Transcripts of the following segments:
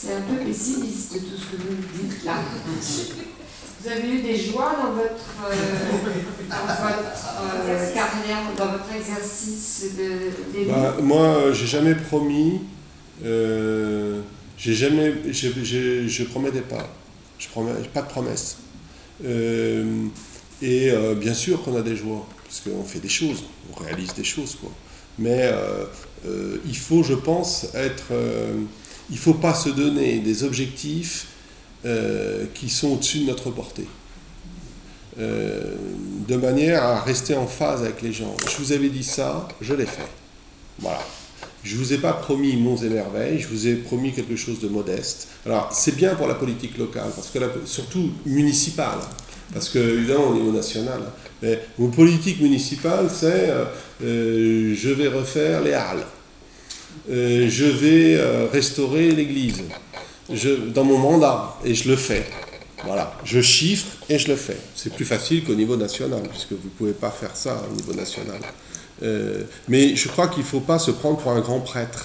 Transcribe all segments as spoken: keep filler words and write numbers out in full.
C'est un peu pessimiste tout ce que vous nous dites là. Vous avez eu des joies dans votre, euh, dans votre euh, carrière, dans votre exercice de, d'élu? Bah, moi, j'ai jamais promis, euh, j'ai jamais, j'ai, j'ai, je promettais pas, je promets pas de promesses. Euh, et euh, bien sûr qu'on a des joies, parce qu'on fait des choses, on réalise des choses, quoi. Mais euh, euh, il faut, je pense, être, euh, il faut pas se donner des objectifs euh, qui sont au-dessus de notre portée. Euh, de manière à rester en phase avec les gens. Je vous avais dit ça, je l'ai fait. Voilà. Je ne vous ai pas promis monts et merveilles, je vous ai promis quelque chose de modeste. Alors, c'est bien pour la politique locale, parce que la, surtout municipale, parce que, évidemment, au niveau national, mais mon politique municipale, c'est euh, euh, je vais refaire les halles, euh, je vais euh, restaurer l'église, je, dans mon mandat, et je le fais. Voilà, je chiffre et je le fais. C'est plus facile qu'au niveau national, puisque vous ne pouvez pas faire ça au niveau national. Euh, mais je crois qu'il ne faut pas se prendre pour un grand prêtre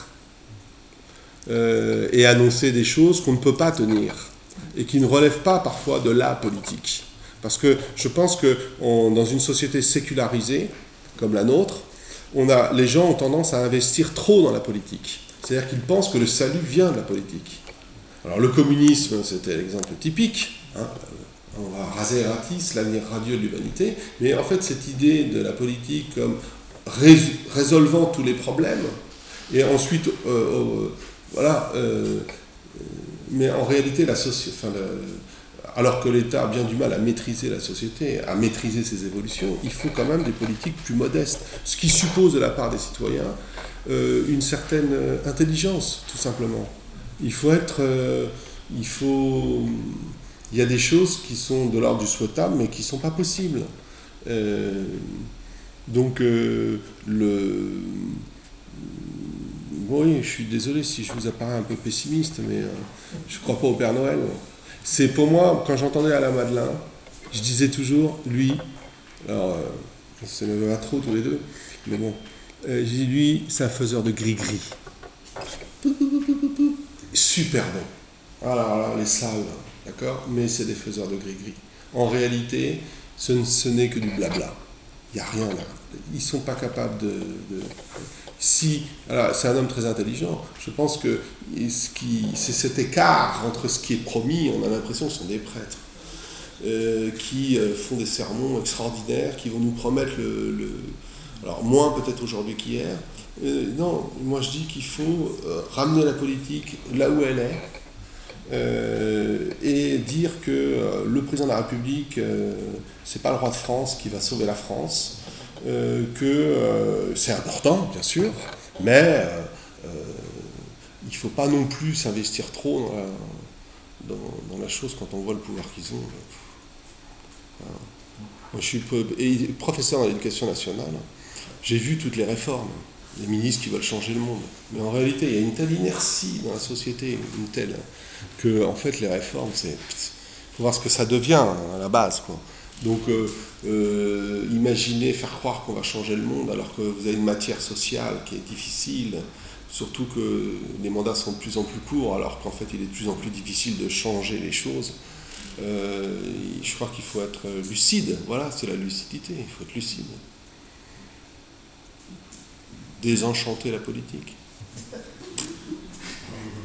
euh, et annoncer des choses qu'on ne peut pas tenir et qui ne relèvent pas parfois de la politique. Parce que je pense que on, dans une société sécularisée comme la nôtre, on a, les gens ont tendance à investir trop dans la politique. C'est-à-dire qu'ils pensent que le salut vient de la politique. Alors le communisme, c'était l'exemple typique. Hein, on va raser gratis l'avenir radieux de l'humanité, mais en fait cette idée de la politique comme rés- résolvant tous les problèmes, et ensuite, euh, euh, voilà, euh, mais en réalité, la soci- enfin, le, alors que l'État a bien du mal à maîtriser la société, à maîtriser ses évolutions, il faut quand même des politiques plus modestes, ce qui suppose de la part des citoyens euh, une certaine intelligence, tout simplement. Il faut être, euh, il faut... Il y a des choses qui sont de l'ordre du souhaitable, mais qui ne sont pas possibles. Euh, donc, euh, le... Oui, je suis désolé si je vous apparais un peu pessimiste, mais euh, je ne crois pas au Père Noël. C'est pour moi, quand j'entendais Alain Madelin, je disais toujours, lui, alors, euh, ça ne va pas trop tous les deux, mais bon, euh, j'ai dit, lui, c'est un faiseur de gris-gris. Super bon. Alors là, les salles... D'accord ? Mais c'est des faiseurs de gris-gris. En réalité, ce, ce n'est que du blabla. Il n'y a rien là. Ils ne sont pas capables de... de si, alors, c'est un homme très intelligent. Je pense que ce qui, c'est cet écart entre ce qui est promis, on a l'impression que ce sont des prêtres, euh, qui euh, font des sermons extraordinaires, qui vont nous promettre le... le alors, moins peut-être aujourd'hui qu'hier. Euh, non, moi je dis qu'il faut euh, ramener la politique là où elle est, Euh, et dire que euh, le président de la République, euh, c'est pas le roi de France qui va sauver la France, euh, que euh, c'est important, bien sûr, mais euh, euh, il faut pas non plus s'investir trop dans la, dans, dans la chose quand on voit le pouvoir qu'ils ont. Voilà. Moi, je suis et professeur dans l'éducation nationale, j'ai vu toutes les réformes, les ministres qui veulent changer le monde, mais en réalité, il y a une telle inertie dans la société, une telle... que en fait les réformes, c'est, faut voir ce que ça devient à la base, quoi. Donc euh, euh, imaginez faire croire qu'on va changer le monde alors que vous avez une matière sociale qui est difficile, surtout que les mandats sont de plus en plus courts alors qu'en fait il est de plus en plus difficile de changer les choses. Euh, je crois qu'il faut être lucide, voilà, c'est la lucidité, il faut être lucide. Désenchanter la politique.